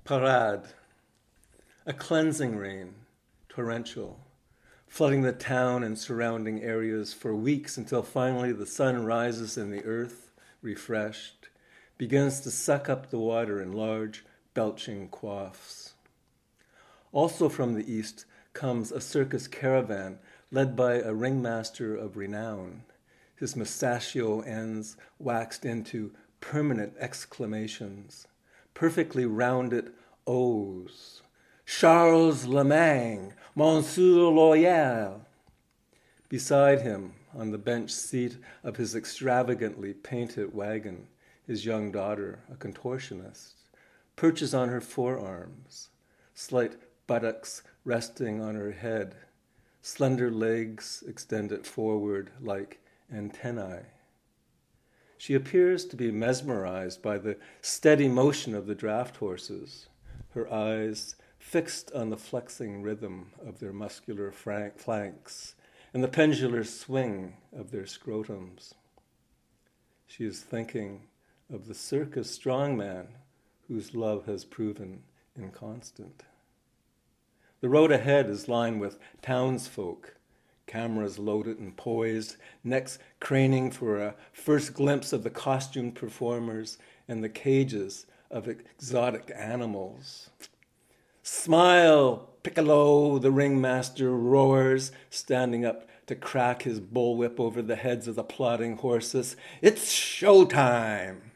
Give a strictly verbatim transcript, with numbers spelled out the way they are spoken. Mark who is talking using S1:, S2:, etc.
S1: Parade, a cleansing rain, torrential, flooding the town and surrounding areas for weeks until finally the sun rises and the earth, refreshed, begins to suck up the water in large, belching quaffs. Also from the east comes a circus caravan led by a ringmaster of renown, his mustachio ends waxed into permanent exclamations, perfectly rounded O's. Charles Lemagne, Monsieur Loyal. Beside him, on the bench seat of his extravagantly painted wagon, his young daughter, a contortionist, perches on her forearms, slight buttocks resting on her head, slender legs extended forward like antennae. She appears to be mesmerized by the steady motion of the draft horses, her eyes fixed on the flexing rhythm of their muscular flanks and the pendular swing of their scrotums. She is thinking of the circus strongman whose love has proven inconstant. The road ahead is lined with townsfolk, cameras loaded and poised, necks craning for a first glimpse of the costumed performers and the cages of exotic animals. Smile, Piccolo, the ringmaster roars, standing up to crack his bullwhip over the heads of the plodding horses. It's showtime!